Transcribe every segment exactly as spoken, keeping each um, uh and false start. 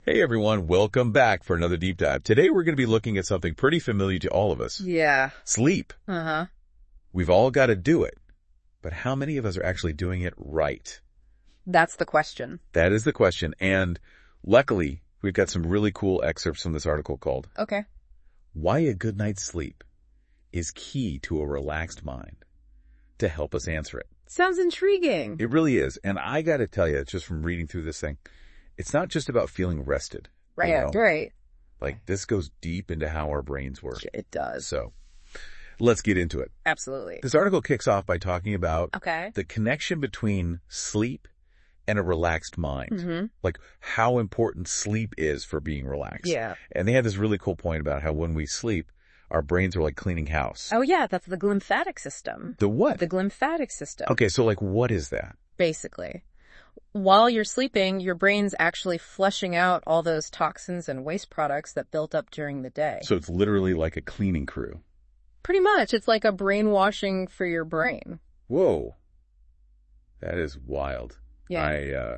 Hey everyone, welcome back for another deep dive. Today we're going to be looking at something pretty familiar to all of us. Yeah. Sleep. Uh-huh. We've all got to do it, but how many of us are actually doing it right? That's the question. That is the question, and luckily we've got some really cool excerpts from this article called Okay. Why a Good Night's Sleep is Key to a Relaxed Mind, to help us answer it. Sounds intriguing. It really is, and I got to tell you, just from reading through this thing, it's not just about feeling rested. Right, you know? right. Like, this goes deep into how our brains work. It does. So, let's get into it. Absolutely. This article kicks off by talking about Okay. the connection between sleep and a relaxed mind. Mm-hmm. Like, how important sleep is for being relaxed. Yeah. And they had this really cool point about how when we sleep, our brains are like cleaning house. Oh, yeah, that's the glymphatic system. The what? The glymphatic system. Okay, so like, what is that? Basically. While you're sleeping, your brain's actually flushing out all those toxins and waste products that built up during the day. So it's literally like a cleaning crew. Pretty much. It's like a brainwashing for your brain. Whoa. That is wild. Yeah. I uh,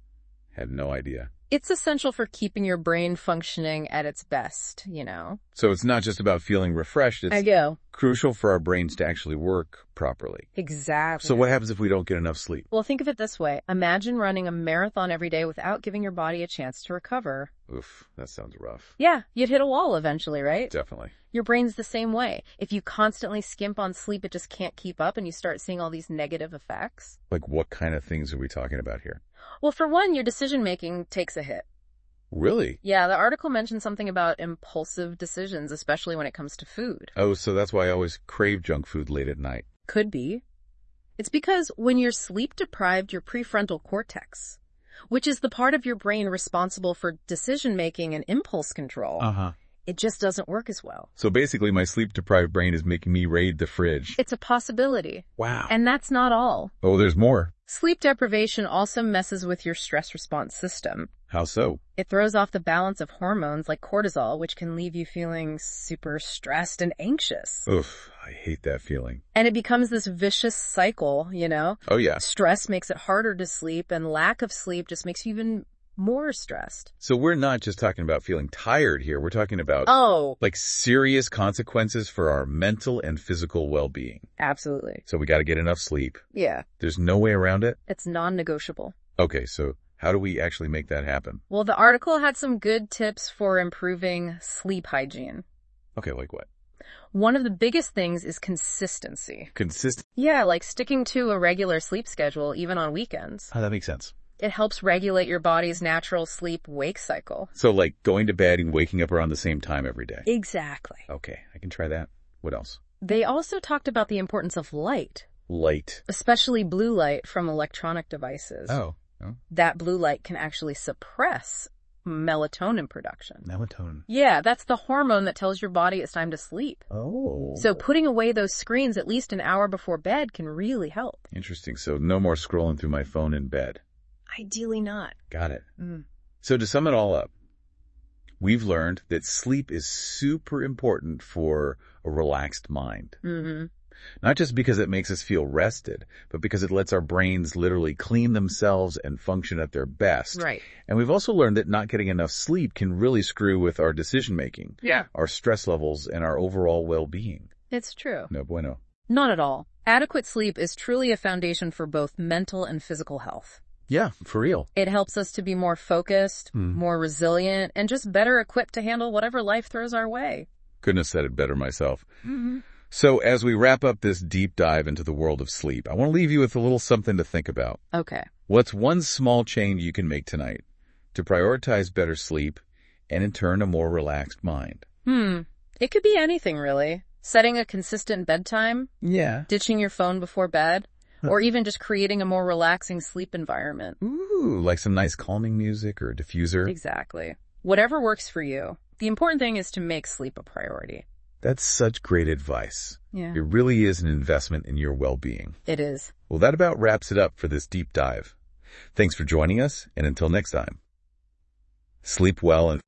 had no idea. It's essential for keeping your brain functioning at its best, you know? So it's not just about feeling refreshed. It's I go. crucial for our brains to actually work properly. Exactly. So what happens if we don't get enough sleep? Well, think of it this way. Imagine running a marathon every day without giving your body a chance to recover. Oof, that sounds rough. Yeah, you'd hit a wall eventually, right? Definitely. Your brain's the same way. If you constantly skimp on sleep, it just can't keep up and you start seeing all these negative effects. Like, what kind of things are we talking about here? Well, for one, your decision-making takes a hit. Really? Yeah, the article mentioned something about impulsive decisions, especially when it comes to food. Oh, so that's why I always crave junk food late at night. Could be. It's because when you're sleep-deprived, your prefrontal cortex, which is the part of your brain responsible for decision-making and impulse control, Uh-huh. it just doesn't work as well. So basically, my sleep-deprived brain is making me raid the fridge. It's a possibility. Wow. And that's not all. Oh, there's more. Sleep deprivation also messes with your stress response system. How so? It throws off the balance of hormones like cortisol, which can leave you feeling super stressed and anxious. Oof, I hate that feeling. And it becomes this vicious cycle, you know? Oh, yeah. Stress makes it harder to sleep, and lack of sleep just makes you even more stressed. So we're not just talking about feeling tired here. We're talking about, Oh, like, serious consequences for our mental and physical well-being. absolutely. So we got to get enough sleep. Yeah, There's no way around it? it's non-negotiable. Okay, so how do we actually make that happen? Well, the article had some good tips for improving sleep hygiene. Okay, like what? One of the biggest things is consistency. Consistent. Yeah, like sticking to a regular sleep schedule, even on weekends. Oh, that makes sense. It helps regulate your body's natural sleep-wake cycle. So like going to bed and waking up around the same time every day. Exactly. Okay, I can try that. What else? They also talked about the importance of light, Light. especially blue light from electronic devices. Oh. Oh. That blue light can actually suppress melatonin production. Melatonin. Yeah, that's the hormone that tells your body it's time to sleep. Oh. So putting away those screens at least an hour before bed can really help. Interesting. So no more scrolling through my phone in bed. Ideally not. Got it. Mm. So to sum it all up, we've learned that sleep is super important for a relaxed mind. Mm-hmm. Not just because it makes us feel rested, but because it lets our brains literally clean themselves and function at their best. Right. And we've also learned that not getting enough sleep can really screw with our decision making, Yeah. our stress levels, and our overall well-being. It's true. No bueno. Not at all. Adequate sleep is truly a foundation for both mental and physical health. Yeah, for real. It helps us to be more focused, Hmm. more resilient, and just better equipped to handle whatever life throws our way. Couldn't have said it better myself. Mm-hmm. So as we wrap up this deep dive into the world of sleep, I want to leave you with a little something to think about. Okay. What's one small change you can make tonight to prioritize better sleep and in turn a more relaxed mind? Hmm. It could be anything, really. Setting a consistent bedtime, Yeah. ditching your phone before bed, or even just creating a more relaxing sleep environment. Ooh, like some nice calming music or a diffuser. Exactly. Whatever works for you. The important thing is to make sleep a priority. That's such great advice. Yeah. It really is an investment in your well-being. It is. Well, that about wraps it up for this deep dive. Thanks for joining us, and until next time, sleep well and